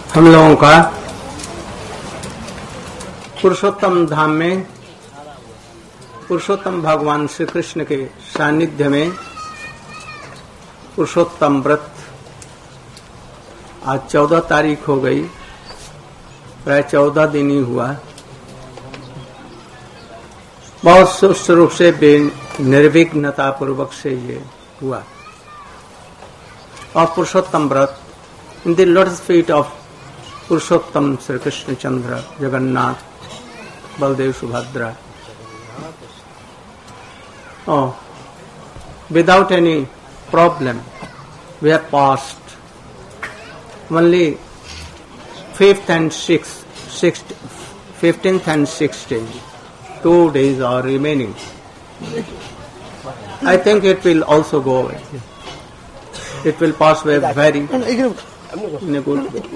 हम लोगों का पुरुषोत्तम धाम में पुरुषोत्तम भगवान श्री कृष्ण के सानिध्य में पुरुषोत्तम व्रत आज 14 तारीख हो गई, प्राय 14 दिन ही हुआ। बहुत सुष्ट रूप से निर्विघ्नता पूर्वक से ये हुआ। और Purushottam vrat in the lotus feet of Purushottam Shri Krishna Chandra Jagannath Baldev Subhadra, without any problem we have passed only 5th and 15th and 16th, 2 days are remaining. I think it will also go away. It will pass away very in a good way.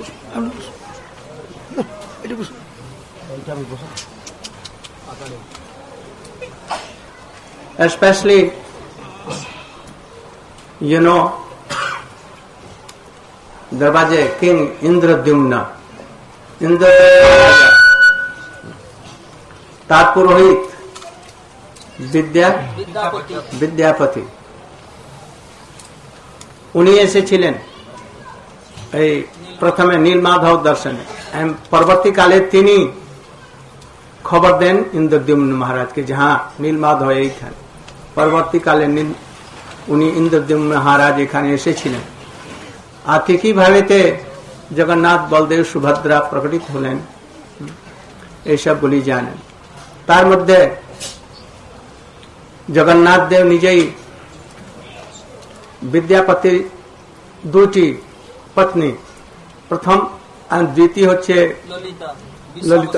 Especially, you know, there was a king Indradyumna. Tatpurohit Vidyapati उन्हीं ऐसे छिलेन प्रथम नीलमाधव दर्शन परवर्ती काले तिनी खबर then Indradyumna महाराज के, जहाँ नीलमाधव यही था परवर्ती काले उन्हीं इंद्रद्युम्न महाराज एखाने ऐसे छिलेन आतिकी भावेते जगन्नाथ बलदेव सुभद्रा प्रकटित होलेन ऐसा बोली जाने। तार मध्य जगन्नाथ देव निजेई विद्यापति दुटी पत्नी प्रथम और द्वितीय होच्छे ललिता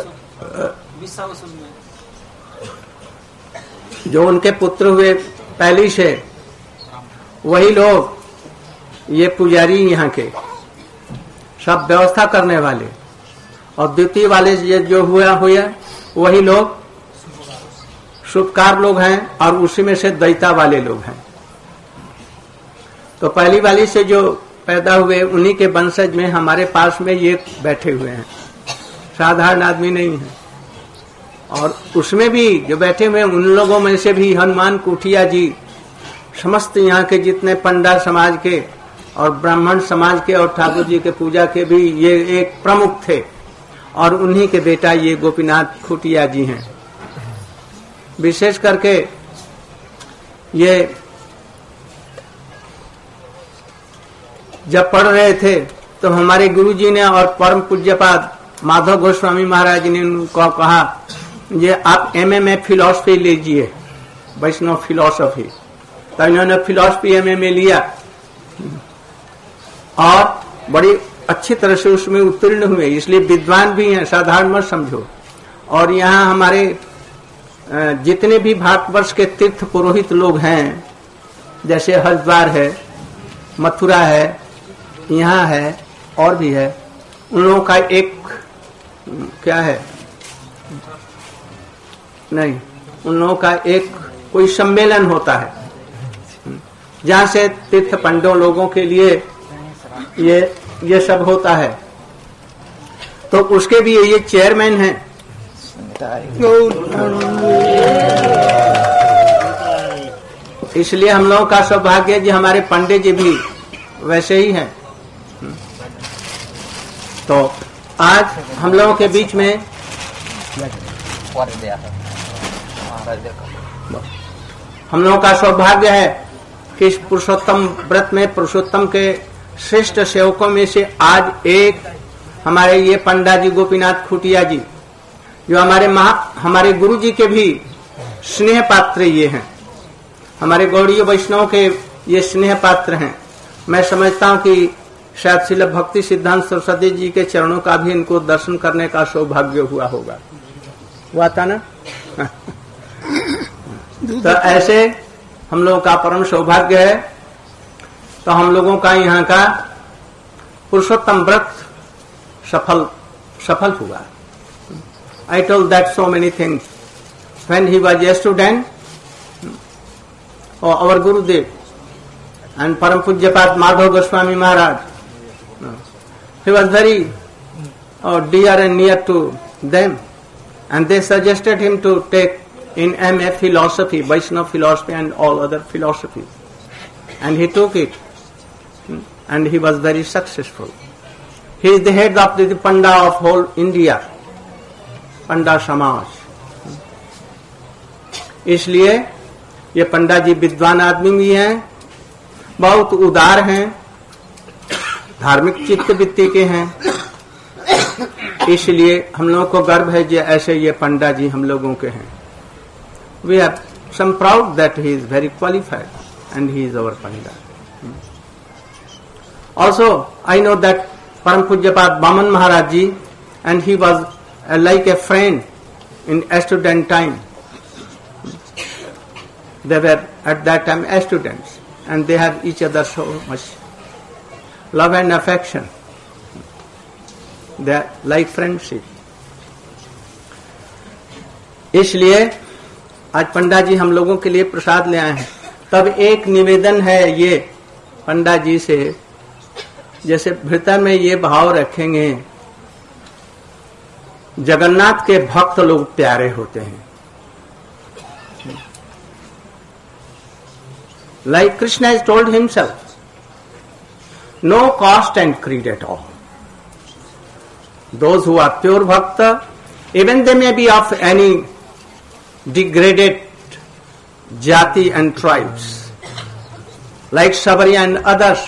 जो उनके पुत्र हुए पहली से वही लोग ये पुजारी यहाँ के सब व्यवस्था करने वाले, और द्वितीय वाले ये जो हुआ वही लोग शुभकार लोग हैं, और उसी में से दैता वाले लोग हैं। तो पहली वाली से जो पैदा हुए उन्हीं के वंशज में हमारे पास में ये बैठे हुए हैं, साधारण आदमी नहीं है। और उसमें भी जो बैठे हुए उन लोगों में से भी हनुमान कुठिया जी समस्त यहाँ के जितने पंडा समाज के और ब्राह्मण समाज के और ठाकुर जी के पूजा के भी ये एक प्रमुख थे, और उन्हीं के बेटा ये गोपीनाथ खुटिया जी हैं। विशेष करके ये जब पढ़ रहे थे तो हमारे गुरुजी ने और परम पूज्यपाद माधव गोस्वामी महाराज ने उनको कहा ये आप एमए में फिलॉसफी लीजिए, वैष्णव फिलॉसफी। तो इन्होंने फिलॉसफी एमए में लिया और बड़ी अच्छी तरह से उसमें उत्तीर्ण हुए, इसलिए विद्वान भी हैं, साधारण मत समझो। और यहाँ हमारे जितने भी भारतवर्ष के तीर्थ पुरोहित लोग हैं, जैसे हरिद्वार है, मथुरा है, यहाँ है और भी है, उन लोगों का एक क्या है नहीं, उन लोगों का एक कोई सम्मेलन होता है जहाँ से तीर्थ पंडों लोगों के लिए ये सब होता है। तो उसके भी ये चेयरमैन हैं। इसलिए हम लोगों का सौभाग्य जी हमारे पंडित जी भी वैसे ही हैं। तो आज हम लोगों के बीच में हम लोगों का सौभाग्य है कि इस पुरुषोत्तम व्रत में पुरुषोत्तम के श्रेष्ठ सेवकों में से आज एक हमारे ये पंडा जी गोपीनाथ खुटिया जी, जो हमारे गुरु जी के भी स्नेह पात्र ये हैं, हमारे गौड़ीय वैष्णव के ये स्नेह पात्र हैं। मैं समझता हूँ कि शायद श्रील भक्ति सिद्धांत सरस्वती जी के चरणों का भी इनको दर्शन करने का सौभाग्य हुआ होगा, हुआ था ना। तो ऐसे हम लोगों का परम सौभाग्य है। तो हम लोगों का यहाँ का पुरुषोत्तम व्रत सफल हुआ। I told that so many things when he was a student. Our Gurudev and Param Pujyapat Madhav Goswami Maharaj, he was very dear and near to them, and they suggested him to take in MA philosophy, Vaishnava philosophy and all other philosophies. And he took it, and he was very successful. He is the head of the Panda of whole India, Panda Samaj. इसलिए ये पंडा जी विद्वान आदमी भी हैं, बहुत उदार हैं, धार्मिक चित्त वृत्ति के हैं। इसलिए हम लोगों को गर्व है जो ऐसे ये पंडा जी हम लोगों के हैं। We are some proud that he is very qualified and he is our Panda. Also, I know that Param Pujyapat Baman Maharaj ji, and he was like a friend in student time. They were at that time students, and they have each other so much love and affection. They are like friendship. इसलिए आज पंडा जी हम लोगों के लिए प्रसाद ले आए हैं। तब एक निवेदन है ये पंडा जी से, जैसे भीतर में ये भाव रखेंगे, जगन्नाथ के भक्त लोग प्यारे होते हैं। Like Krishna has told himself, no caste and creed at all. Those who are pure bhakta, even they may be of any degraded jati and tribes, like Sabari and others.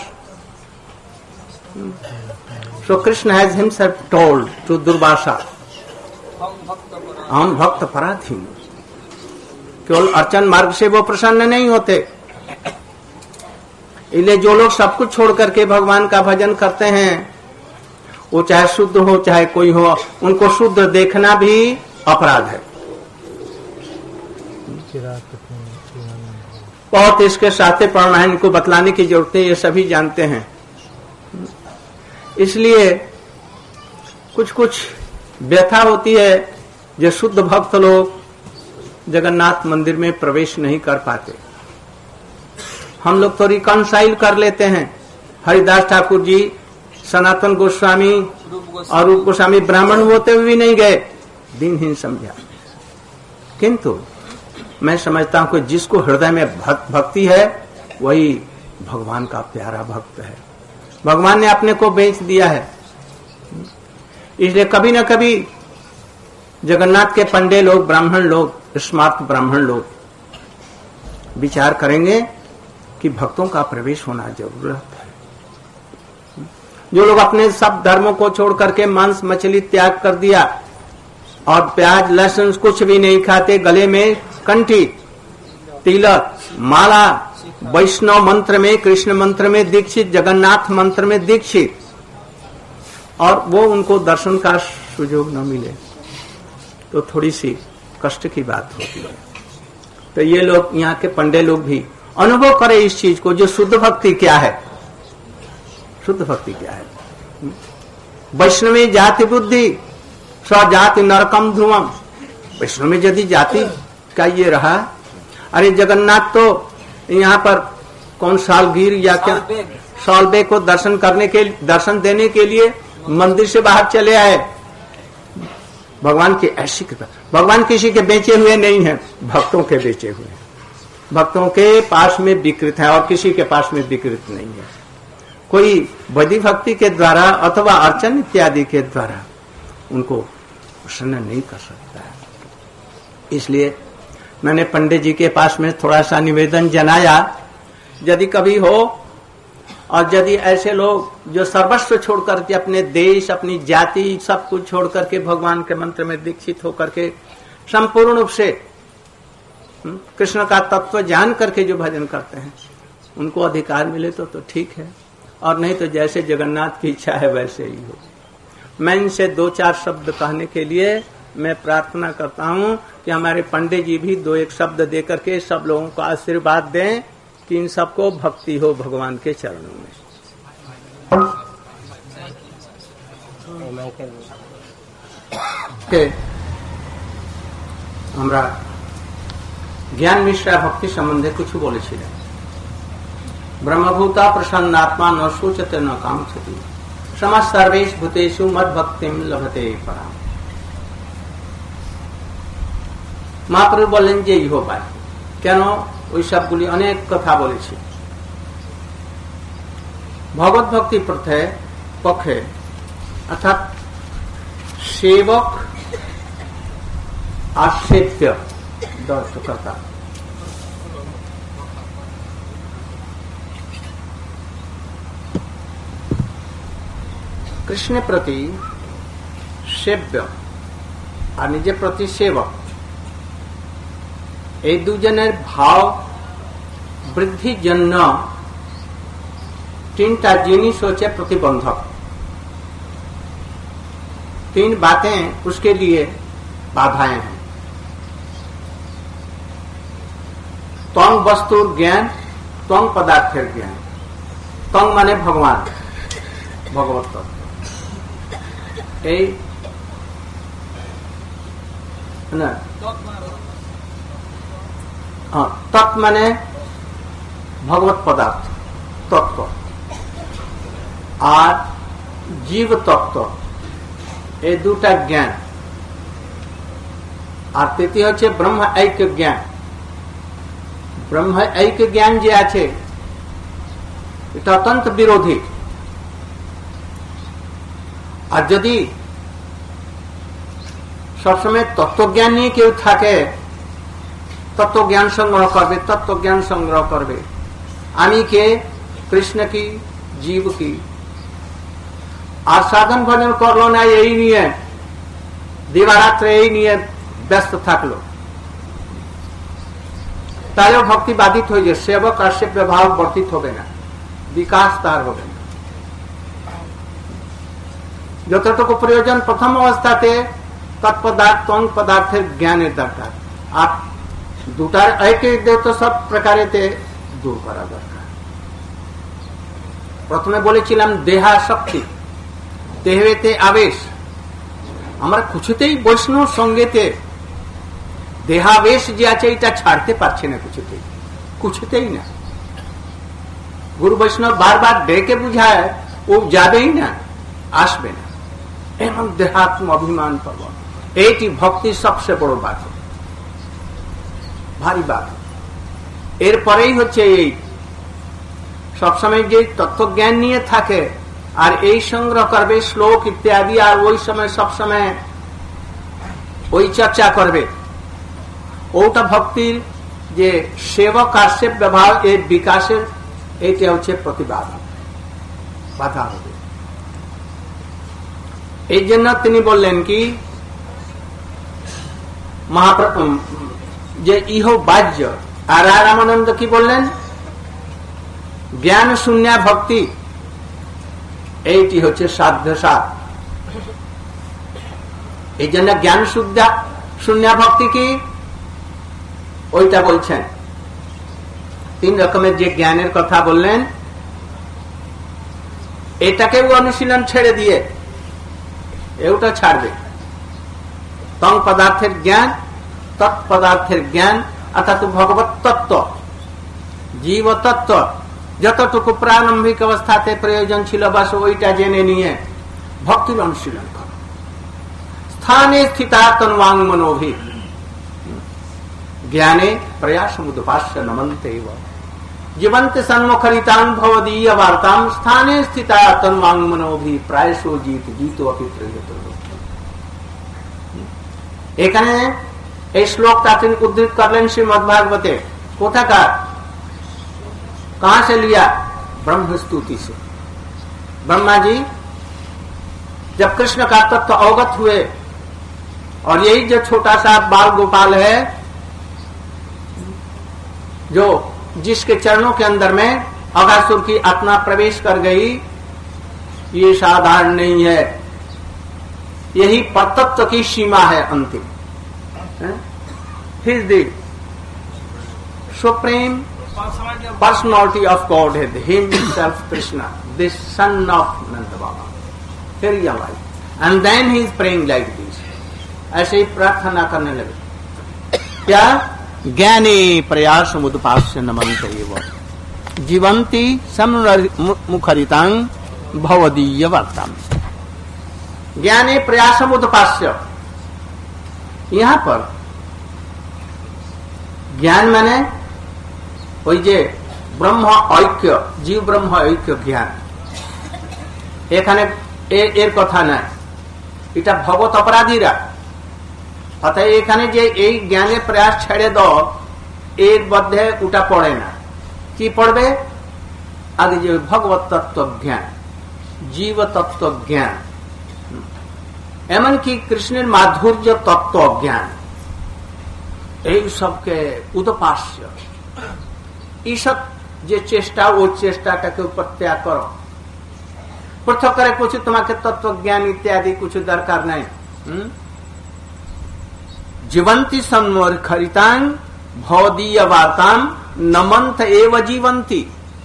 So Krishna has himself told to Durvasa, हम भक्त पराधीन। केवल अर्चन मार्ग से वो प्रसन्न नहीं होते, इसलिए जो लोग सब कुछ छोड़ करके भगवान का भजन करते हैं, वो चाहे शुद्ध हो चाहे कोई हो, उनको शुद्ध देखना भी अपराध है। बहुत इसके साथे पढ़ना है, इनको बतलाने की जरूरत है, ये सभी जानते हैं। इसलिए कुछ कुछ व्यथा होती है जो शुद्ध भक्त लोग जगन्नाथ मंदिर में प्रवेश नहीं कर पाते। हम लोग तो रिकॉन्साइल कर लेते हैं। हरिदास ठाकुर जी, सनातन गोस्वामी और रूप गोस्वामी ब्राह्मण होते हुए भी नहीं गए, दिनहीन समझा। किंतु मैं समझता हूं कि जिसको हृदय में भक्ति है वही भगवान का प्यारा भक्त है। भगवान ने अपने को बेच दिया है। इसलिए कभी न कभी जगन्नाथ के पंडे लोग, ब्राह्मण लोग, स्मार्ट ब्राह्मण लोग विचार करेंगे कि भक्तों का प्रवेश होना जरूरत है। जो लोग अपने सब धर्मों को छोड़ करके मांस मछली त्याग कर दिया और प्याज लहसुन कुछ भी नहीं खाते, गले में कंठी, तिलक, माला, वैष्णव मंत्र में, कृष्ण मंत्र में दीक्षित, जगन्नाथ मंत्र में दीक्षित, और वो उनको दर्शन का सुयोग न मिले तो थोड़ी सी कष्ट की बात होती है। तो ये लोग, यहाँ के पंडे लोग भी अनुभव करें इस चीज को, जो शुद्ध भक्ति क्या है। शुद्ध भक्ति क्या है? वैष्णवी जाति बुद्धि स्वजाति नरकम ध्रुवम। वैष्णव में यदि जाति का ये रहा, अरे जगन्नाथ तो यहाँ पर कौन सालगिर या क्या सालबे को दर्शन देने के लिए मंदिर से बाहर चले आए। भगवान की ऐसी कृपा। भगवान किसी के बेचे हुए नहीं है, भक्तों के बेचे हुए हैं। भक्तों के पास में विकृत है और किसी के पास में विकृत नहीं है। कोई वैदिक भक्ति के द्वारा अथवा अर्चन इत्यादि के द्वारा उनको प्रसन्न नहीं कर सकता है। इसलिए मैंने पंडित जी के पास में थोड़ा सा निवेदन जनाया, यदि कभी हो और यदि ऐसे लोग जो सर्वस्व छोड़ करके अपने देश, अपनी जाति, सब कुछ छोड़ करके भगवान के मंत्र में दीक्षित होकर के संपूर्ण रूप से कृष्ण का तत्व जान करके जो भजन करते हैं, उनको अधिकार मिले तो ठीक है, और नहीं तो जैसे जगन्नाथ की इच्छा है वैसे ही हो। मैं इनसे दो चार शब्द कहने के लिए मैं प्रार्थना करता हूं कि हमारे पंडित जी भी दो एक शब्द दे करके सब लोगों को आशीर्वाद दें कि इन सबको भक्ति हो भगवान के चरणों में। हमरा ज्ञान मिश्रा भक्ति संबंधे कुछ बोलेছিলেন। ब्रह्मभूता प्रसन्नात्मा न सोचते न कांक्षति, समस्त सर्वेश भूतेषु मद भक्तिम लभते पराम। महाप्रभु বললেন যে ইহ পায় কেন ওই সবগুলি অনেক কথা বলেছি। ভগবত ভক্তি পক্ষে অর্থাৎ সেবক আর সেব্য দর্শকতা, কৃষ্ণের প্রতি সেব্য আর নিজের প্রতি সেবক, এই দুজনের ভাव বৃদ্ধির জন্য तीनटा जिनिस होचे प्रतिबंधक। तीन बातें उसके लिए बाधाएं हैं। त्वं वस्तुर ज्ञान, त्वं पदार्थेर ज्ञान। त्वं माने भगवान, भगवत तत्व। तत्व माने भगवत पदार्थ तत्व और जीव तत्व, ये दुटा ज्ञान। और तृतीय होच्छे ब्रह्म ऐक्य ज्ञान। ब्रह्म ऐक्य ज्ञान जे आछे এটা অত্যন্ত বিরোধী। আর যদি সবসময় তত্ত্বজ্ঞান নিয়ে কেউ থাকে, তত্ত্বজ্ঞান সংগ্রহ করবে, আমি কে, কৃষ্ণ কি, জীব কি, আর সাধন ভজন করলো না এই নিয়ে, দিবারাত্রে এই নিয়ে ব্যস্ত থাকলো, তাহলেও ভক্তি বাধিত হয়ে যায়। সেবক আর সেব্য ভাব বর্ধিত হবে না, বিকাশ তার হবে না। যতটুকু প্রয়োজন প্রথম অবস্থাতে তৎপদার্থ পদার্থের জ্ঞানের দরকার, আর দুটার ঐক্য তো সব প্রকারেতে দূর করা দরকার। প্রথমে বলেছিলাম দেহাসক্তি, দেহেতে আবেশ। আমরা কিছুতেই বৈষ্ণব সঙ্গেতে দেহাবেশ যে আছে এটা ছাড়তে পারছে না, কিছুতেই না। গুরু বৈষ্ণব বারবার ডেকে বুঝায়, ও যাবেই না, আসবে না, এবং দেহাত্ম অভিমান করব। এইটি ভক্তির সবচেয়ে বড় বাধা, ভারী বাধা। এরপরেই হচ্ছে এই সবসময় যে তত্ত্বজ্ঞান নিয়ে থাকে আর এই সংগ্রহ করবে শ্লোক ইত্যাদি, আর ওই সময় সবসময় ওই চর্চা করবে, ওটা ভক্তির যে সেবক আর সেব্য ভাব এর বিকাশের এইটা হচ্ছে বাধা হবে। এই জন্য তিনি বললেন কি, মহাপ্রভু যে ইহ বাহ্য। আর রামানন্দ কি বললেন, জ্ঞান শূন্যা ভক্তি, এইটি হচ্ছে সাধ্য সাধ। এই জন্য জ্ঞান শূন্যা ভক্তি কি, ওইটা বলছেন। তিন রকমের যে জ্ঞানের কথা বললেন, এটাকেও অনুশীলন ছেড়ে দিয়ে এটা ছাড়বে। তং পদার্থের জ্ঞান, তৎপদার্থের জ্ঞান, অর্থাৎ ভগবত তত্ত্ব, জীব তত্ত্ব যতটুকু প্রারম্ভিক অবস্থাতে প্রয়োজন ছিল, বাস ওইটা জেনে নিয়ে ভক্তির অনুশীলন কর। স্থানে স্থিতা তন্বাং মনোভি জ্ঞানে প্রয়াসমুদপাস্য নমন্তে জীবন্তে সন্মুখরিতাং ভবদীয় বার্তাম স্থানে স্থিতা তন্বাং মনোভি প্রায়শো জিত অপিত্রয়ত। এখানে এই শ্লোকটা তিনি উদ্ধৃত করলেন श्रीमद्भागवते। कोथाकार, कहां से लिया? ब्रह्म स्तुति से। ब्रह्मा जी जब कृष्ण का तत्व अवगत हुए, और यही जो छोटा सा बाल गोपाल है जो जिसके चरणों के अंदर में अगासुर की आत्मा प्रवेश कर गई, ये साधारण नहीं है, यही तत्व की सीमा है अंतिम। He is the supreme personality of Godhead, himself Krishna, the son of Nanda Baba, very alive. And then he is praying like this, ऐसे ही प्रार्थना करने लगे। क्या? ज्ञाने प्रयासमुदपास्य नमन्ते एव जीवन्ति सम्मुखरितां भवदीय वार्ता। ज्ञाने प्रयासम उदपास्य, यहां पर ज्ञान माने ওই যে ব্রহ্ম ঐক্য, জীব ব্রহ্ম ঐক্য জ্ঞান, এখানে এর কথা নাই, এটা ভগবত অপরাধীরা। অর্থাৎ এখানে যে এই জ্ঞানের প্রয়াস ছেড়ে দাও, এর মধ্যে ওটা পড়ে না। কি পড়বে? আগে যে ভগবত তত্ত্ব জ্ঞান, জীব তত্ত্ব জ্ঞান, এমনকি কৃষ্ণের মাধুর্য তত্ত্ব জ্ঞান, এই সবকে উদপাস্য, এইসব যে চেষ্টা, ওই চেষ্টাটাকে প্রত্যাগ করো। পৃথক করে কিছু তোমাকে তত্ত্ব জ্ঞান ইত্যাদি কিছু দরকার নাই। জীবন্তী সম্মোখরিতাং ভবদীয় বার্তাম নমন্ত এব জীবন্তী।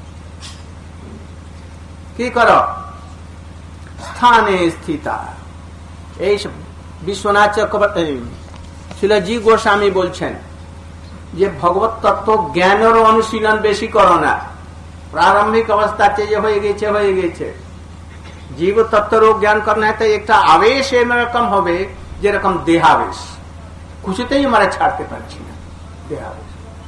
কি করো? স্থানে স্থিতা। এই বিশ্বনাথ চক্রবর্তী শিলজি গোস্বামী বলছেন যে ভগবত তত্ত্ব জ্ঞানের অনুশীলন বেশি করো না। প্রারম্ভিক অবস্থাতে যে হয়ে গেছে জীব তত্ত্বের জ্ঞান করনা है तो একটা আবেশ এরকম হবে যেরকম দেহাবেশ, কিছুতেই আমরা ছাড়তে পারছি না দেহাবেশ।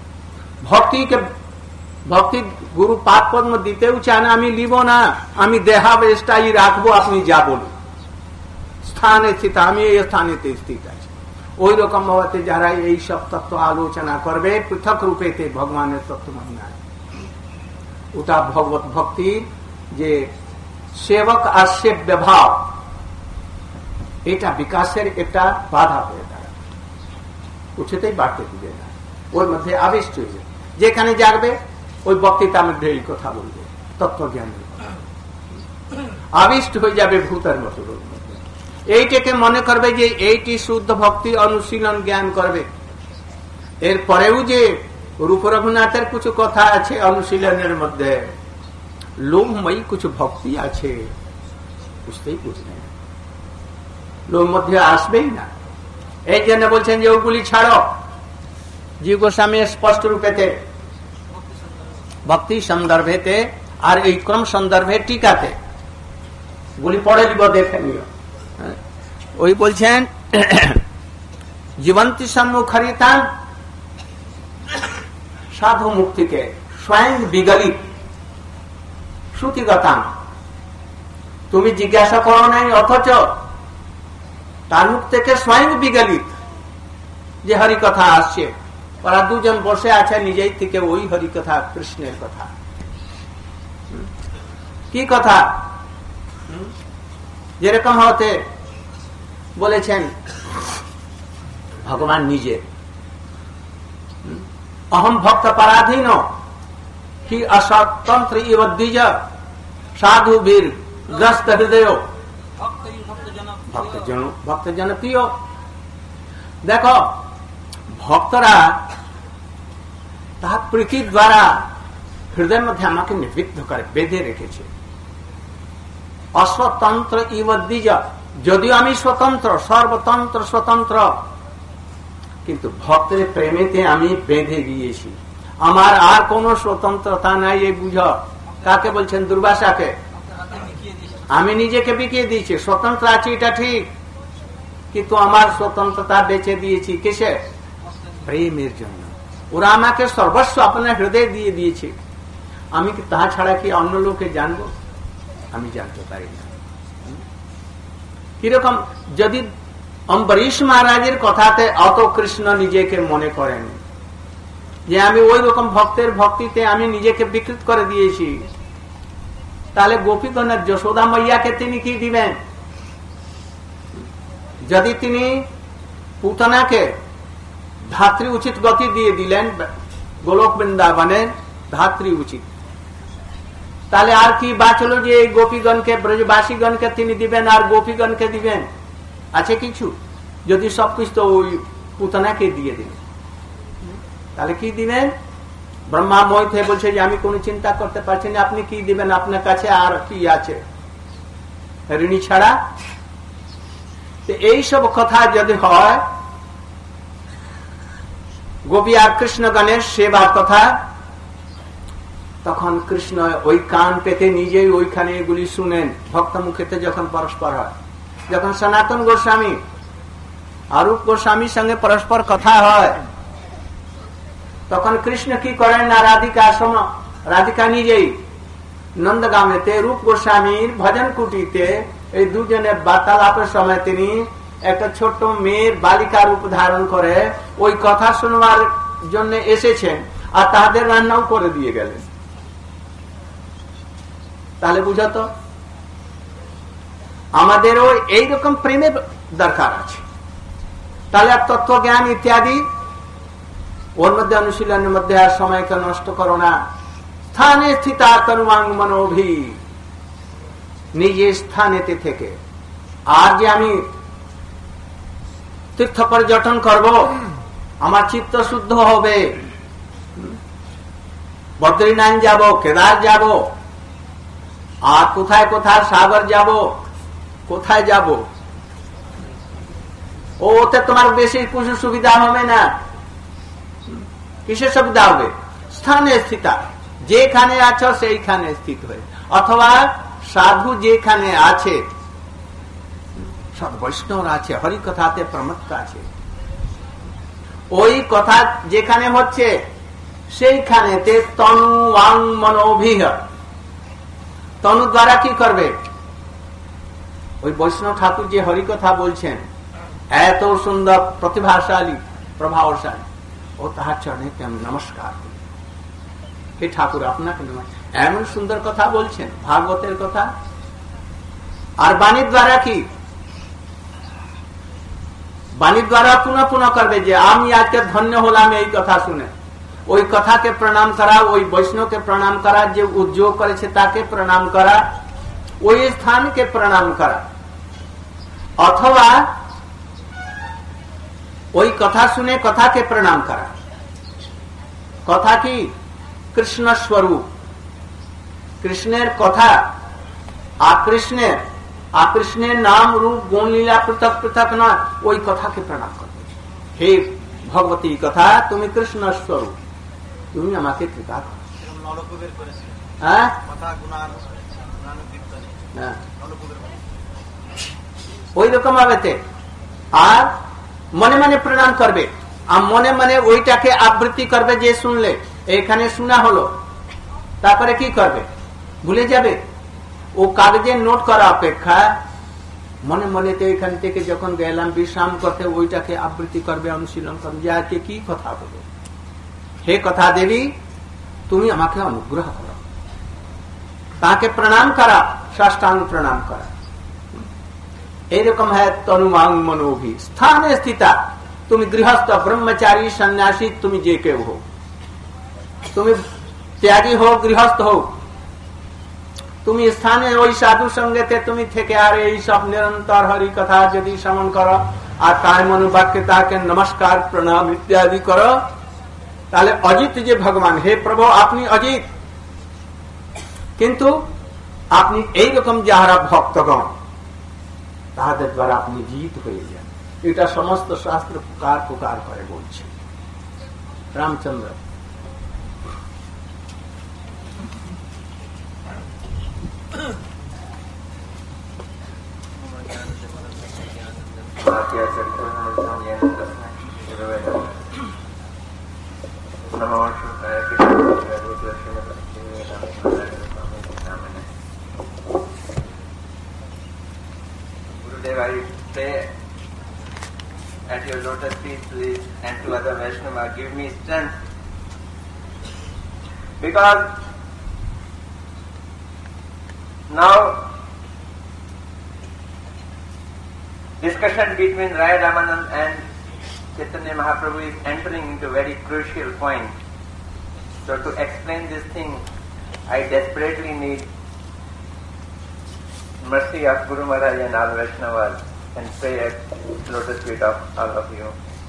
ভক্তি গুরু পাদ পদ্ম দিতেও চায় না, আমি লিব না, আমি দেহাবেশটাই রাখবো, আপনি যা বলুন। স্থানে স্থিত, আমি এই স্থানেতে স্থিত আছি। ওই রকম ভাবে যারা এই সব তত্ত্ব আলোচনা করবে পৃথক রূপেতে ভগবানের তত্ত্ব মান্না, ওটা ভগবত ভক্তির যে সেবক আর সেব্য ভাব, এটা বিকাশের একটা বাধা হয়ে দাঁড়ায়, উচ্চতেই বাড়তে দিবে না, ওর মধ্যে আবিষ্ট হয়ে যাবে। যেখানে জাগবে ওই বক্তৃতার মধ্যে এই কথা বলবে, তত্ত্ব জ্ঞানের আবিষ্ট হয়ে যাবে ভূতের মতো। এইটাকে মনে করবে যে এইটি শুদ্ধ ভক্তি অনুশীলন জ্ঞান করবে। এরপরেও যে রূপ রঘুনাথের কিছু কথা আছে অনুশীলনের মধ্যে, লোভময়ী কিছু ভক্তি আছে, বুঝতেই বুঝবে না, লোভ মধ্যে আসবেই না। এই জন্য বলছেন যে ওগুলি ছাড়ো। জীব গোস্বামী স্পষ্ট রূপেতে ভক্তি সন্দর্ভেতে আর এই ক্রম সন্দর্ভে টিকাতে গুলি পড়ে দিব, দেখে নিও। ওই বলছেন জীবন্তী সম্মুখরিতা সাধু মুক্তিকে স্বয়ং বিগলিত শ্রুতিগতাম, তুমি জিজ্ঞাসা করো নাই, অথচ তার মুখ থেকে স্বয়ং বিগলিত যে হরিকথা আসছে। ওরা দুজন বসে আছে নিজেই থেকে ওই হরিকথা, কৃষ্ণের কথা। কি কথা? যেরকম হতে বলেছেন ভগবান নিজে, অহম ভক্ত পরাধীন কি অস্বতন্ত্র ইব দ্বিজ সাধু বীর গ্রস্ত হৃদয় ভক্তজন প্রিয়। দেখো, ভক্তরা তাহার প্রীতি দ্বারা হৃদয়ের মধ্যে আমাকে নিবৃত্ত করে, বেঁধে রেখেছে। অস্বতন্ত্র ইব দ্বিজ, যদিও আমি স্বতন্ত্র, সর্বতন্ত্র স্বতন্ত্র, কিন্তু ভক্তের প্রেমেতে আমি বেঁধে গিয়েছি, আমার আর কোন স্বতন্ত্রতা নাই। এই বুঝ, কাকে বলছেন? দুর্বাসাকে। আমি নিজেকে বিকিয়ে দিয়েছি, স্বতন্ত্র আছি এটা ঠিক, কিন্তু আমার স্বতন্ত্রতা বেঁচে দিয়েছি কিসে? প্রেমের জন্য। ওরা আমাকে সর্বস্ব আপনার হৃদয় দিয়ে দিয়েছে, আমি তাহা ছাড়া কি অন্য লোকে জানবো? আমি জানতে পারি না। কিরকম? যদি অম্বরীশ মহারাজের কথাতে অত কৃষ্ণ নিজেকে মনে করেন যে আমি ওই রকম ভক্তের ভক্তিতে আমি নিজেকে বিকৃত করে দিয়েছি, তাহলে গোপীগণের যশোদা মাইয়াকে তিনি কি দিবেন? যদি তিনি পুতনাকে ধাত্রী উচিত গতি দিয়ে দিলেন, গোলক বৃন্দাবনের ধাত্রী উচিত, তাহলে আর কি বাঁচলো যে এই গোপীগণকে, ব্রজবাসীগণকে তিনি দিবেন আর গোপীগণকে দিবেন? আছে কিছু? যদি সবকিছু তো ওই পুতনাকে দিয়ে দিবেন, তাহলে কি দিবেন? ব্রহ্মা মোহিত হয়ে বলছে যে আমি কোনো চিন্তা করতে পারছি না, আপনি কি দিবেন? আপনার কাছে আর কি আছে ঋণী ছাড়া? এই সব কথা যদি হয়, গোপী আর কৃষ্ণগণের সেবার কথা, তখন কৃষ্ণ ওই কান পেতে নিজেই ওইখানে এগুলি শুনেন, ভক্ত মুখেতে যখন পরস্পর হয়, যখন সনাতন গোস্বামী অরূপ গোস্বামীর সঙ্গে পরস্পর কথা হয়, তখন কৃষ্ণ কি করেন না, রাধিকা নিজেই নন্দগামেতে রূপ গোস্বামীর ভজন কুটিতে এই দুজনের বার্তালাপের সময় তিনি একটা ছোট্ট মেয়ের বালিকার রূপ ধারণ করে ওই কথা শুনবার জন্য এসেছেন, আর তাদের রান্নাও করে দিয়ে গেলেন। তাহলে বুঝাতো আমাদেরও এইরকম প্রেমের দরকার আছে। তাহলে তত্ত্ব জ্ঞান ইত্যাদি ওর মধ্যে অনুশীলনের মধ্যে আর সময়কে নষ্ট করো না। স্থানে স্থিতা তনুয়াং মনোভি, নিজের স্থানেতে থেকে। আর যে আমি তীর্থ পর্যটন করব, আমার চিত্ত শুদ্ধ হবে, বদ্রীনাথ যাব, কেদার যাব, আর কোথায় কোথায় সাগর যাব, কোথায় যাব, ওতে তোমার বেশি কিছু সুবিধা হবে না। কিসের সুবিধা হবে? স্থানে স্থিতা, যেখানে আছো সেইখানে স্থিত হয়ে, অথবা সাধু যেখানে আছে, সব বৈষ্ণব আছে, হরি কথাতে প্রমত্ত আছে, ওই কথা যেখানে হচ্ছে সেইখানেতে তনু ওয়াং মনোভিহ, তনু দ্বারা কি করবে? ওই বৈষ্ণব ঠাকুর যে হরি কথা বলছেন, এত সুন্দর প্রতিভাশালী প্রভাবশালী, ও তাহার চরণে আমি নমস্কার করি। হে ঠাকুর, আপনাকে এমন সুন্দর কথা বলছেন, ভাগবতের কথা। আর বাণীর দ্বারা কি? বাণীর দ্বারা পুনঃ পুনঃ করবে যে আমি আজকে ধন্য হলাম এই কথা শুনে। ওই কথাকে প্রণাম করা, ওই বৈষ্ণবকে প্রণাম করা, যে উদ্যোগ করেছে তাকে প্রণাম করা, ওই স্থানকে প্রণাম করা, অথবা ওই কথা শুনে কথাকে প্রণাম করা। কথা কি? কৃষ্ণ স্বরূপ, কৃষ্ণের কথা, কৃষ্ণের নাম রূপ গুণ লীলা পৃথক পৃথক নয়, ওই কথাকে প্রণাম করবে। হে ভগবতী কথা, তুমি কৃষ্ণ স্বরূপ, তুমি আমাকে কৃপা করো। ওই রকম ভাবে আর মনে মনে প্রণাম করবে, আর মনে মনে ওইটাকে আবৃত্তি করবে। যে শুনলে, এখানে শোনা হলো, তারপরে কি করবে? ভুলে যাবে। ও কাগজে নোট করা অপেক্ষা মনে মনে এখান থেকে যখন গেলাম বিশ্রাম করতে, ওইটাকে আবৃত্তি করবে, অনুশীলন করবে, যে আজকে কি কথা বলবো। হে কথা দেবী, তুমি আমাকে অনুগ্রহ করো। তাকে প্রণাম করা, সাষ্টাঙ্গ প্রণাম করা। এইরকম হ্যাঁ তনুমাং মনোভি, স্থানে স্থিতা। তুমি গৃহস্থ, ব্রহ্মচারী, সন্ন্যাসী, তুমি যে কেউ হো, তুমি ত্যাগী হো, গৃহস্থ হো, তুমি স্থানে ওই সাধু সঙ্গেতে তুমি থেকে আর এই সব নিরন্তর হরি কথা যদি শ্রবণ করো, আর তার মনোবাক্যে তাকে নমস্কার প্রণাম ইত্যাদি করো, তাহলে অজিত যে ভগবান, হে প্রভু আপনি অজিত, কিন্তু আপনি এইরকম যাহারা ভক্তগণ, তাহাদের দ্বারা আপনি জিত হয়ে যান। এটা সমস্ত শাস্ত্র পুকার পুকার করে বলছে। Ramchandra Gurudev, I pray at your lotus feet, please, and to other Vaishnava, give me strength, because now discussion between Rai Ramanand and Chaitanya Mahaprabhu is entering into a very crucial point. So to explain this thing, I desperately need mercy of Guru Maharaj and all Vaishnavas, and pray at lotus feet of all of you.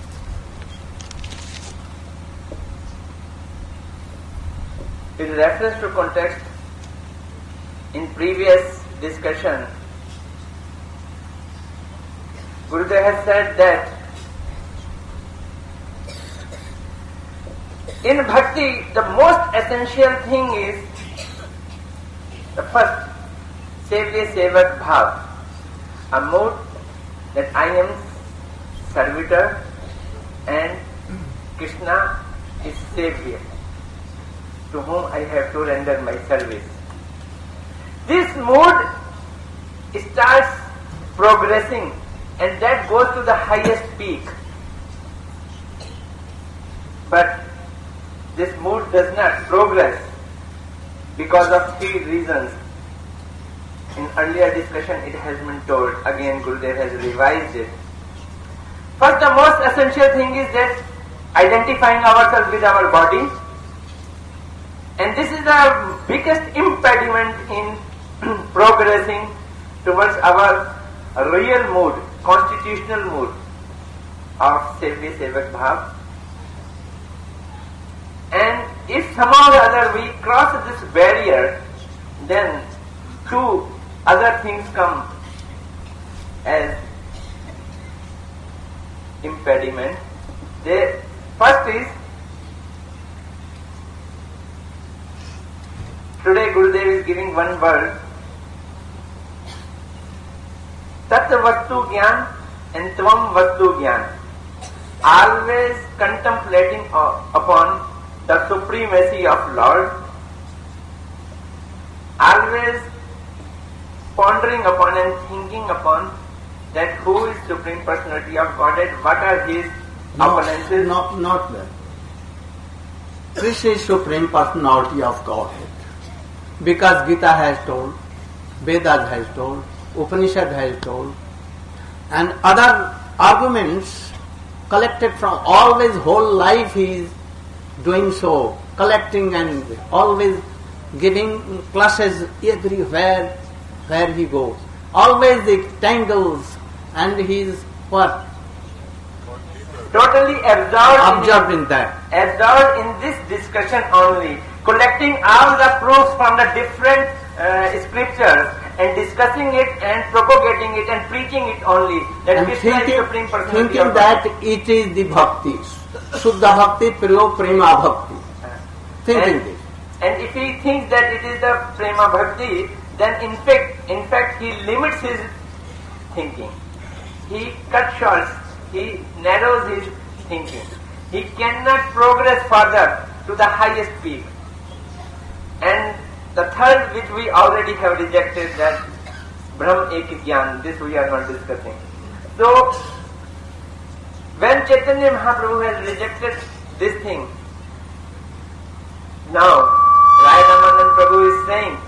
With reference to context, in previous discussion, Gurudev has said that in bhakti, the most essential thing is The first, Sevya Sevak Bhav, a mood that I am servitor and Krishna is Savior, to whom I have to render my service. This mood starts progressing, and that goes to the highest peak. But this mood does not progress because of three reasons. In earlier discussion it has been told, again Gurudev has revised it. First, the most essential thing is that identifying ourselves with our body, and this is the biggest impediment in progressing towards our real mood, constitutional mood of Sevya Sevak Bhav. And if somehow or other we cross this barrier, then two other things come as impediment. The first is, today Gurudev is giving one word, Tat Vastu Gyan and Tvam Vastu Gyan. Always contemplating upon the supremacy of Lord, always pondering upon and thinking upon that who is Supreme Personality of Godhead, what are his appearances. Not that. This is Supreme Personality of Godhead. Because Gita has told, Vedas has told, Upanishad has told, and other arguments collected from always whole life he is doing so, collecting and always giving classes everywhere where he goes. Always it tangles, and he is what? Totally absorbed in that. Absorbed in this discussion only, collecting all the proofs from the different scriptures and discussing it and propagating it and preaching it only. That and Krishna is Supreme Personality. Thinking that it is the bhakti, Shuddha Bhakti, Priyo Prema Bhakti. Thinking this. And if he thinks that it is the Prema Bhakti, then in fact he limits his thinking. He cuts short, he narrows his thinking. He cannot progress further to the highest peak. And the third, which we already have rejected, that Brahm Ek Gyan, this we are not discussing. So, when Chaitanya Mahaprabhu has rejected this thing, now Rai Ramanand Prabhu is saying,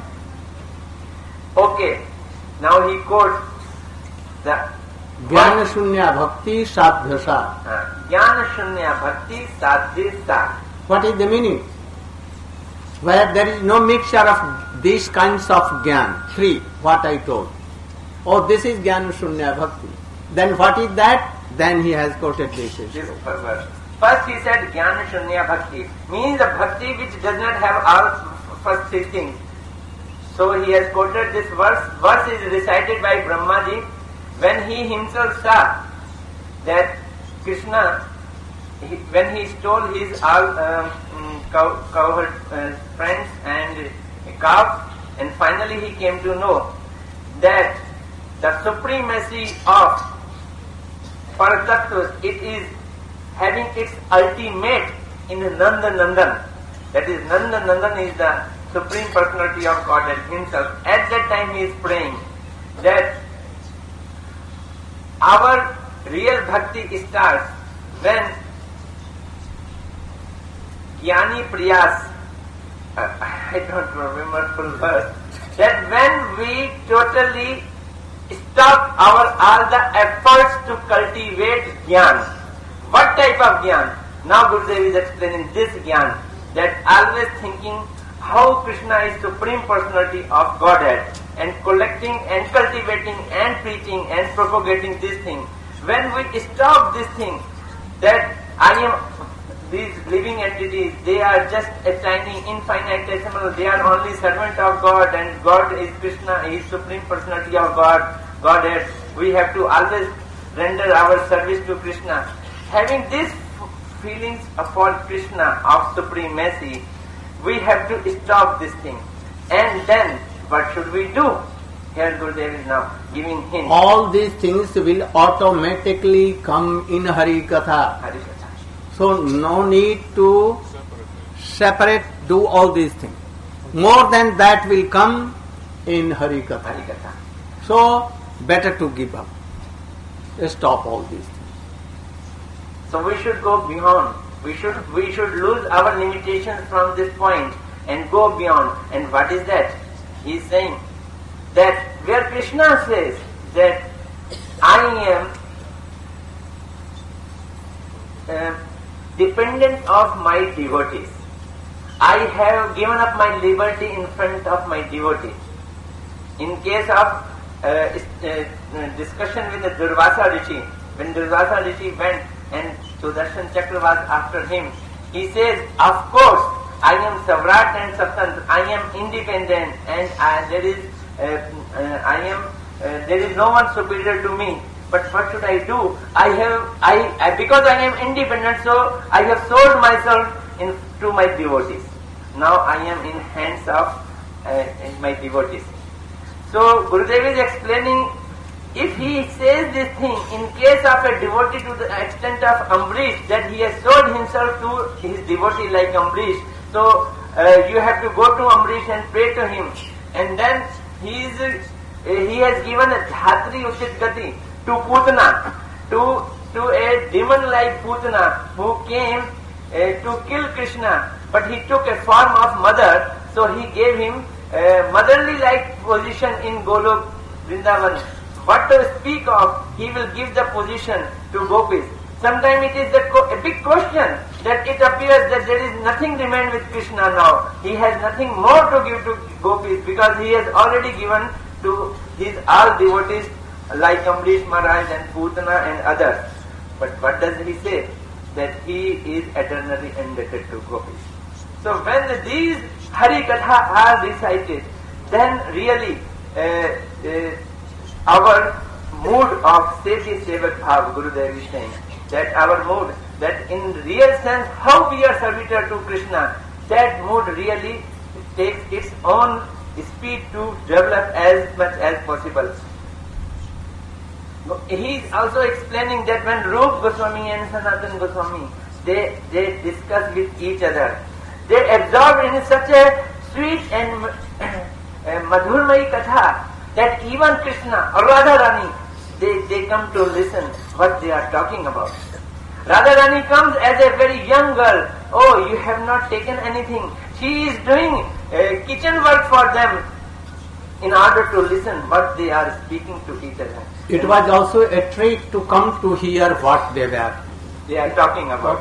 okay, now he quotes the Jnana Shunya Bhakti Sadhyasa. Jnana Shunya Bhakti Sadhyasa. What is the meaning? Where there is no mixture of these kinds of Jnana. Three, what I told. Oh, this is Jnana Shunya Bhakti. Then what is that? Then he has quoted this verse. First he said Jnana Shunya Bhakti, means the bhakti which does not have all first three things. So he has quoted this verse. Verse is recited by Brahmaji when he himself saw that Krishna, when he stole his all cowherd friends and calves, and finally he came to know that the supremacy of Paratattva, it is having its ultimate in Nanda Nandan. That is, Nanda Nandan is the Supreme Personality of Godhead himself. At that time he is praying that our real bhakti starts when Jnani Priyas, I don't remember full verse, that when we totally stop all the efforts to cultivate Jnana. What type of Jnana? Now Gurudev is explaining this Jnana, that always thinking how Krishna is Supreme Personality of Godhead, and collecting and cultivating and preaching and propagating this thing. When we stop this thing, that I am, these living entities, they are just a tiny infinitesimal, they are only servant of God, and God is Krishna, He is Supreme Personality of Godhead. We have to always render our service to Krishna. Having these feelings for Krishna of supremacy, we have to stop this thing. And then what should we do? Here Gurudev is now giving hints. All these things will automatically come in Hari Katha. Hari Katha. So no need to separate, do all these things. More than that will come in Hari Katha. Hari Katha. So better to give up. Stop all these things. So we should go beyond. We should lose our limitations from this point and go beyond. And what is that? He is saying that where Krishna says that I am dependent of my devotees. I have given up my liberty in front of my devotees. In case of discussion with the Durvasa Rishi, when Durvasa Rishi went and Sudarshan Chakra was after him, he says, of course, I am Savrat and Saptant, I am independent and there is no one superior to me. But what should I do? Because I am independent, so I have sold myself to my devotees. Now I am in hands of my devotees. So Gurudev is explaining, if he says this thing in case of a devotee to the extent of Ambrish, that he has sold himself to his devotee like Ambrish, so you have to go to Ambrish and pray to him. And then he has given a Dhatri Uchit Gati to Putana, to a demon like Putana who came to kill Krishna, but he took a form of mother, so he gave him a motherly like position in Golok Vrindavan. What to speak of, he will give the position to gopis. Sometimes it is a big question that it appears that there is nothing remained with Krishna now. He has nothing more to give to gopis because he has already given to his all devotees like Ambrish Maharaj and Putana and others. But what does he say? That he is eternally indebted to gopis. So when these Hari Katha are recited, then really our mood of Sevi Sevak Bhav, Gurudev is saying, that our mood, that in real sense how we are servitor to Krishna, that mood really takes its own speed to develop as much as possible. He is also explaining that when Rup Goswami and Sanatan Goswami, they discuss with each other, they absorb in such a sweet and madhurmai katha that even Krishna or Radha Rani, they come to listen what they are talking about. Radha Rani comes as a very young girl. Oh, you have not taken anything. She is doing kitchen work for them in order to listen what they are speaking to each other. It was also a treat to come to hear what they are talking about.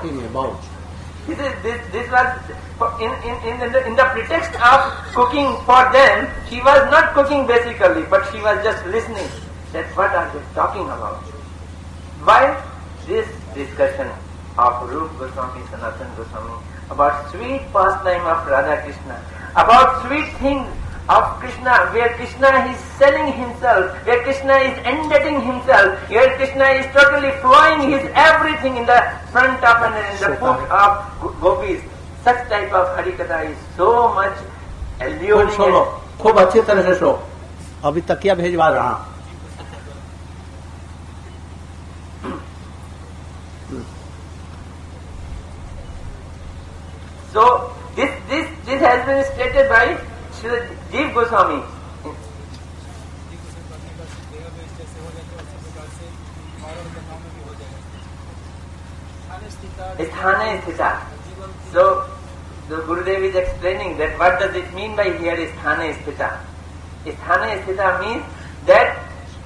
This was in the pretext of cooking for them. She was not cooking basically, but she was just listening. That what are they talking about? Why this discussion of Rup Goswami, Sanatan Goswami, about sweet pastime of Radha Krishna, about sweet things of Krishna, where Krishna is selling himself, where Krishna is indebting himself, where Krishna is totally flowing his everything in the front of and in the foot of gopis. Such type of Harikatha is so much alluring. खूब अच्छी तरह से सो. अभी तकिया भेजवा रहा. So this has been stated by Srila Jiva Goswami. Sthane Sthita. So the Gurudev is explaining that what does it mean by here Sthane Sthita. Sthane Sthita means that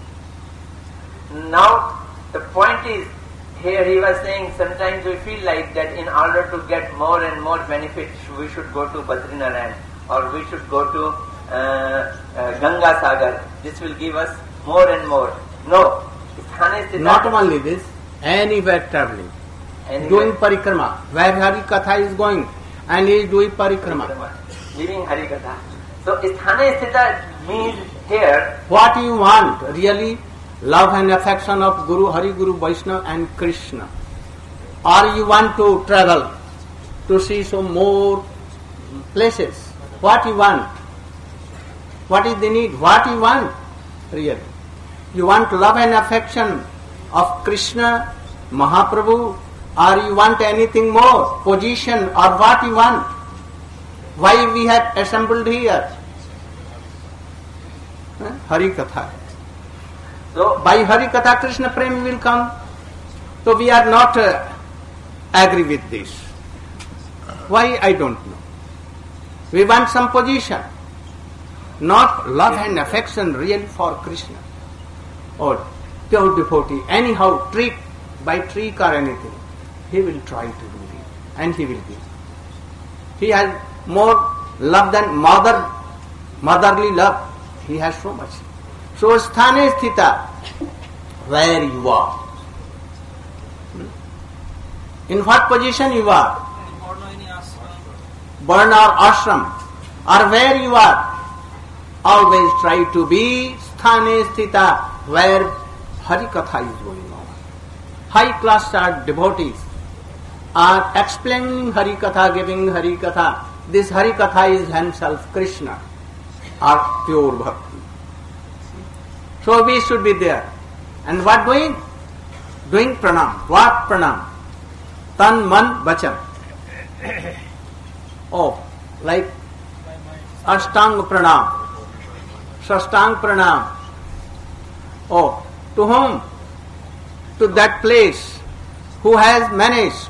now the point is, here he was saying sometimes we feel like that in order to get more and more benefits we should go to Badrinaran or we should go to Ganga Sagar. This will give us more and more. No. Not only this, anywhere traveling. Doing parikrama. Where Hari Katha is going and he is doing parikrama. Living Hari Katha. So Sthane Sthita means here what you want really. Love and affection of Guru, Hari, Guru, Vaishnava and Krishna. Or you want to travel to see some more places. What you want? What is the need? What you want? Really? You want love and affection of Krishna, Mahaprabhu, or you want anything more? Position, or what you want? Why we have assembled here? Hari Katha. So by Hari Katha, Krishna Prem will come. So we are not agree with this. Why? I don't know. We want some position, not love and affection really for Krishna or pure devotee. Anyhow, trick or anything, he will try to do it, and he will give. He has more love than motherly love. He has so much. So sthane sthita, where you are. In what position you are? Born or ashram, or where you are. Always try to be sthane sthita, where Hari Katha is going on. High class devotees are explaining Hari Katha, giving Hari Katha. This Hari Katha is himself Krishna, or pure bhakti. So we should be there. And what doing? Doing pranam. What pranam? Tan, man, vachan. Oh, like Ashtang pranam, Sastang pranam. Oh, to whom? To that place who has managed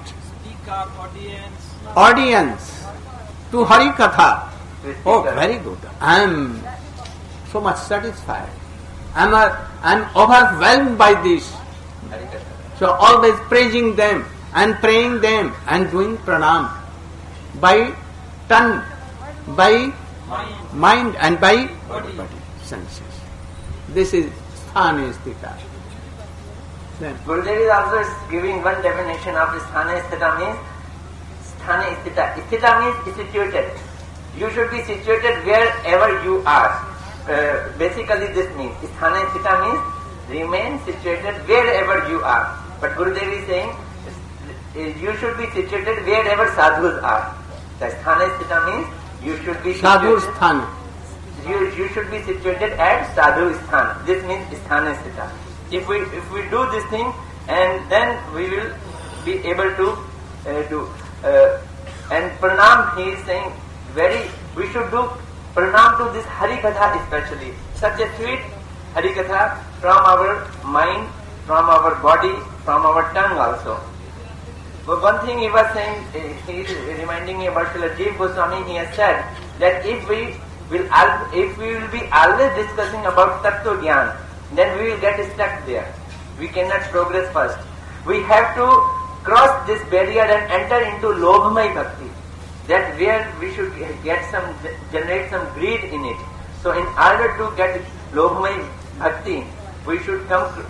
audience to Hari Katha. Oh, very good. I am so much satisfied. I am overwhelmed by this. So always praising them and praying them and doing pranam by tongue, by mind and by body, senses. This is sthane sthita. Gurudev is also giving one definition of sthane sthita means sthane sthita. Sthita means situated. You should be situated wherever you are. Basically this means sthane sthita means remain situated wherever you are. But Gurudev is saying you should be situated wherever sadhus are. The sthane sthita means you should be sadhu situated. sthana. You should be situated at sadhu sthana. This means sthane sthita. If we do this thing, and then we will be able to do. And pranam, he is saying, we should do pranam to this Hari Katha especially. Such a sweet Hari Katha from our mind, from our body, from our tongue also. But one thing he was saying, he is reminding me about Srila Jiva Goswami. He has said that if we will be always discussing about Tattva Gyan, then we will get stuck there. We cannot progress first. We have to cross this barrier and enter into Lobhamai Bhakti. That where we should generate some greed in it. So in order to get Lobhamai Bhakti, we should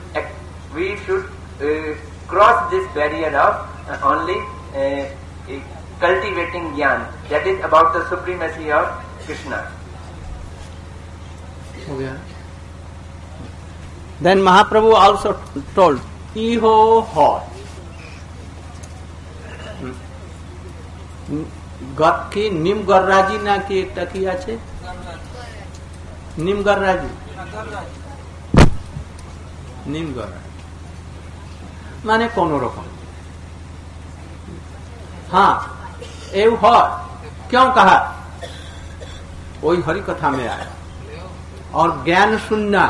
cross this barrier of only cultivating Gyan. That is about the supremacy of Krishna. Okay. Then Mahaprabhu also told, Iho ho. কি নিম গররাজি নাকি একটা কি আছে নিম গররাজি নিম গররাজি মানে কোন রকম हाँ एव हो क्यों कहा वही हरि कथा में आया और ज्ञान सुनना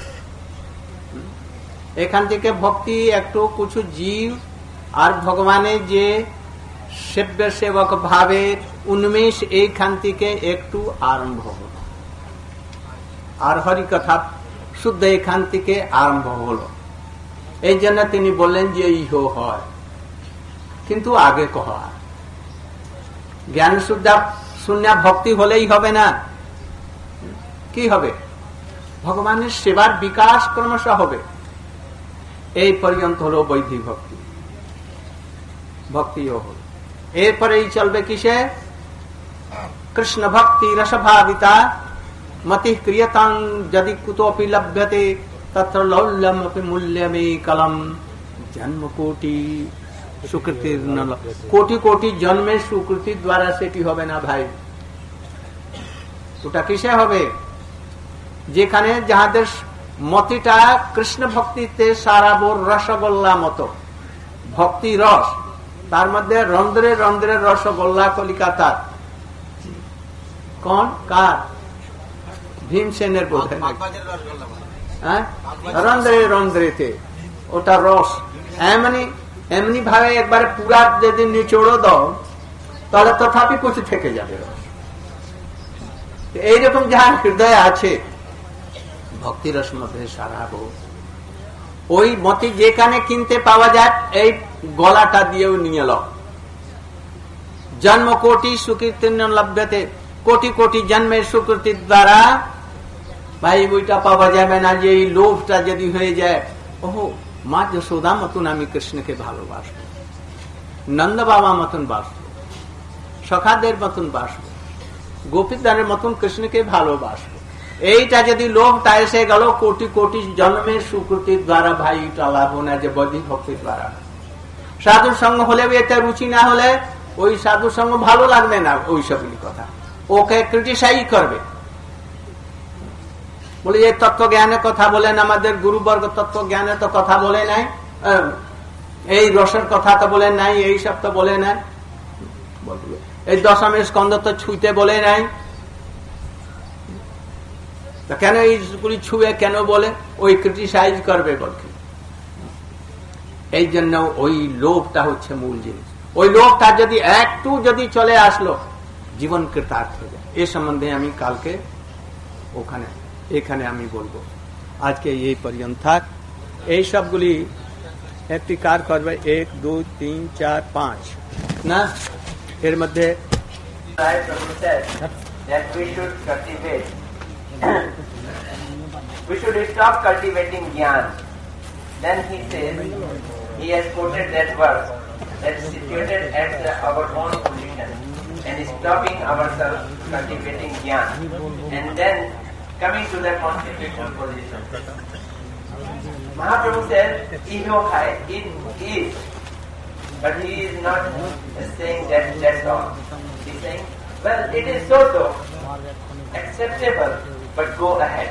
এখান থেকে ভক্তি একটু কিছু জীব আর ভগবানের যে সেব্য সেবক ভাবের উন্মেষ এইখান থেকে একটু আরম্ভ হলো আর হরি কথা শুদ্ধ এখান থেকে আরম্ভ হলো এই জন্য তিনি বললেন যে ইহো হয় কিন্তু আগে কহা জ্ঞান শুদ্ধ শূন্য ভক্তি হলেই হবে না কি হবে ভগবানের সেবার বিকাশ ক্রমশ হবে এই পর্যন্ত হলো বৈদিক ভক্তি ভক্তিও হল এরপরেই চলবে কিসে কৃষ্ণ ভক্তি রসভাবিতা মতি ক্রিয়তাং যদি কুতোপি লভ্যতে তত্র লৌল্যমপি মূল্যমে কলম জন্ম কোটি সুকৃতির কোটি কোটি জন্মের সুকৃতির দ্বারা সেটি হবে না ভাই ওটা কিসে হবে যেখানে যাহাদের মতিটা কৃষ্ণ ভক্তিতে সারাবোর রসগোল্লা মতো ভক্তি রস, তার মধ্যে রন্ধ্রে রন্ধ্রে রসগোল্লা কলিকাতার কোন কার ভীমসেনের বোধে রন্ধ্রে রন্ধ্রেতে ওটা রস এমনি ভাবে একবারে পুরা যদি নিচড়ো দাও তাহলে তথাপি কিছু থেকে যাবে রস। এইরকম যাহার হৃদয় আছে ভক্তি রস মধ্যে সারাবো, ওই মতি যেখানে কিনতে পাওয়া যায় এই গলাটা দিয়েও নিয়ে লো। জন্ম কোটি সুকীর্তি লভ্যতে, কোটি কোটি জন্মের সুকৃতির দ্বারা ভাই ওইটা পাওয়া যাবে না। যে এই লোভটা যদি হয়ে যায়, ওহো মা যশোদা মতন আমি কৃষ্ণকে ভালোবাসবো, নন্দ বাবা মতন বাসবো, সখাদের মতন বাসবো, গোপীদারের মতন কৃষ্ণকে ভালোবাসবো, এইটা যদি লোভটা এসে গেল কোটি কোটি জন্মের সুকৃতির দ্বারা ভাই এটা লাভ না, যে বদ্ধি ভক্তির দ্বারা। সাধুর সঙ্গ হলে এতে রুচি না হলে ওই সাধুর সঙ্গ ভালো লাগবে না, ওই সবগুলি কথা ওকে ক্রিটিসাইজ করবে, বলে এই তত্ত্ব জ্ঞানের কথা বলেন, আমাদের গুরুবর্গ তত্ত্ব জ্ঞানের তো কথা বলে নাই, এই রসের কথা তো বলে নাই, এই সব তো বলে নাই, এই দশমের স্কন্ধ তো ছুঁতে বলে নাই, কেন এইগুলি ছুঁয়ে কেন বলে, ওই ক্রিটিসাইজ করবে বলছে। এই জন্য ওই লোভটা হচ্ছে মূল জিনিস। ওই লোভটা যদি একটু যদি চলে আসলো জীবন কৃতার্থ হয়ে যায়। এ সম্বন্ধে আমি কালকে এখানে আমি বলবো। আজকে এই পর্যন্ত থাক। এই সবগুলি একটি কার করবে 1 2 3 4 5 না, এর মধ্যে we should stop cultivating jnana. Then he says, he has quoted that verse that is situated at our own position and stopping ourselves cultivating jnana, and then coming to the constitutional position. Mahaprabhu said, ego hai, it is, but he is not saying that's all. He is saying, well, it is so acceptable, but go ahead.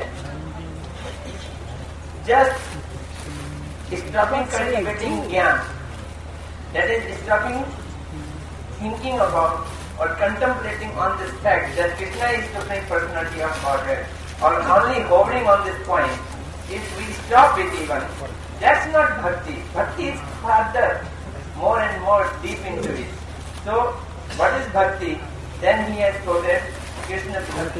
Just stopping cultivating jnana, that is stopping thinking about or contemplating on this fact that Krishna is Supreme Personality of Godhead, or only hovering on this point. If we stop it even, that's not bhakti. Bhakti is further, more and more deep into it. So, what is bhakti? Then he has quoted Krishna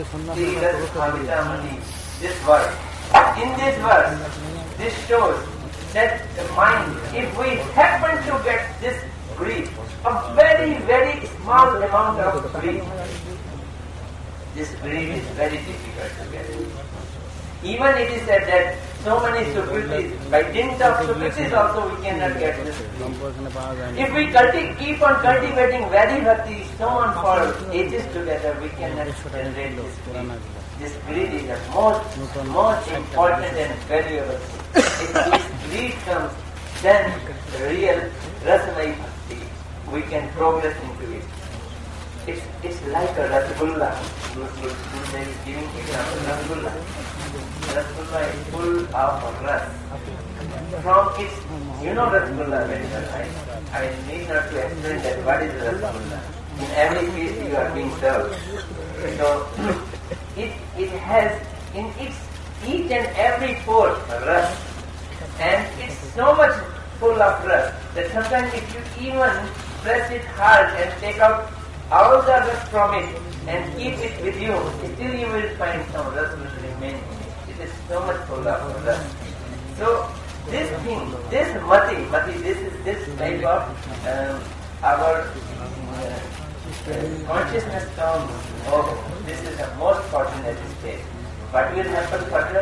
this verse. In this verse, this shows that the mind, if we happen to get this greed, a very, very small amount of greed, this greed is very difficult to get. Even it is said that so many sukritis, by dint of sukritis also we cannot get this greed. If we keep on cultivating very bhakti, so on for ages together, we cannot generate this greed. This greed is the most important and valuable thing. If this greed comes, then real Rasamai Bhakti, we can progress into it. It's like a Rasgulla. Gurudev is giving example, Rasgulla. Rasgulla is full of ras. From its, you know Rasgulla very well, right? I need not to explain that what is Rasgulla. In every case you are being served. So, it has in its each and every pore rust, and it's so much full of rust that sometimes if you even press it hard and take out all the rust from it and keep it with you, still you will find some rust will remain. It is so much full of rust. So this thing, this mati, this type of our consciousness term, oh, this is the most fortunate state. What will happen further?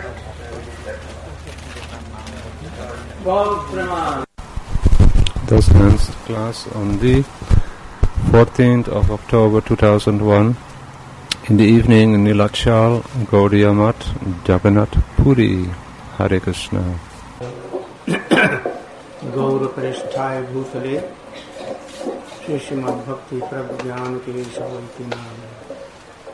Thus ends the class on the 14th of October 2001 in the evening in Nilachal, Gaudiya Math, Jagannath Puri. Hare Krishna. गौर पृष्ठाय भूतले श्री श्रीमद् भक्ति प्रज्ञान के नाम